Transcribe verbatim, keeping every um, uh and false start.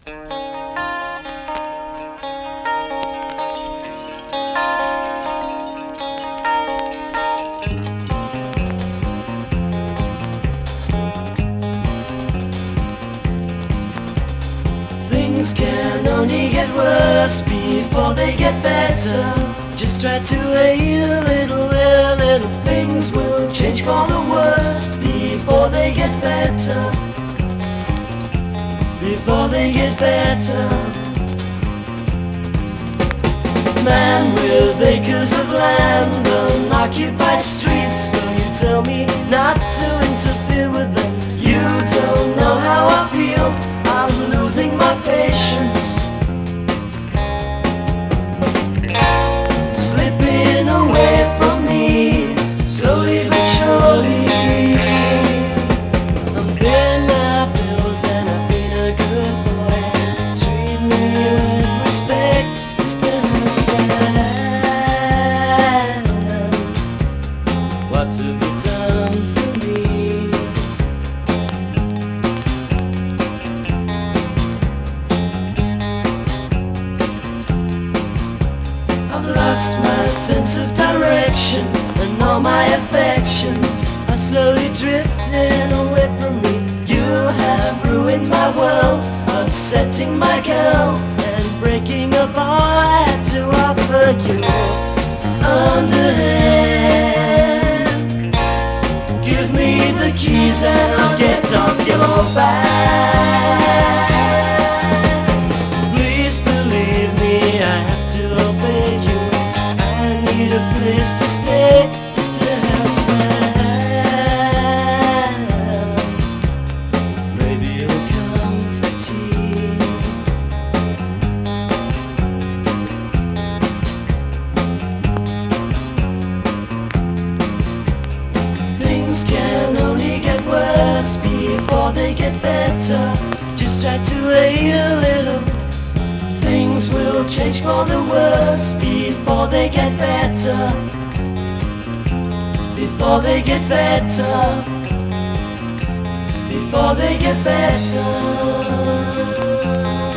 Things can only get worse before they get better. Just try to wait a little, a little. Things will change for the worse before they get better. Before they get better. Man with acres of land, unoccupied streets. So you tell me not to interfere with them. You don't know how I feel. I'm losing my patience, slipping away from me, slowly but surely. I'm paying my bills and I've been a good boy. Treat me with respect, still stand. What have you done for me? I've lost my sense of direction and all my affections are slowly drifting away from me. You have ruined my world, upsetting my girl and breaking up all I had to offer you. Underhand, give me the keys and I'll get off your back. Please believe me, I have to obey you. Need a place to stay, Mister Houseman. Maybe you'll come for tea. Things can only get worse before they get better. Just try to wait a little. Things will change for the worse before they get better. Before they get better. Before they get better.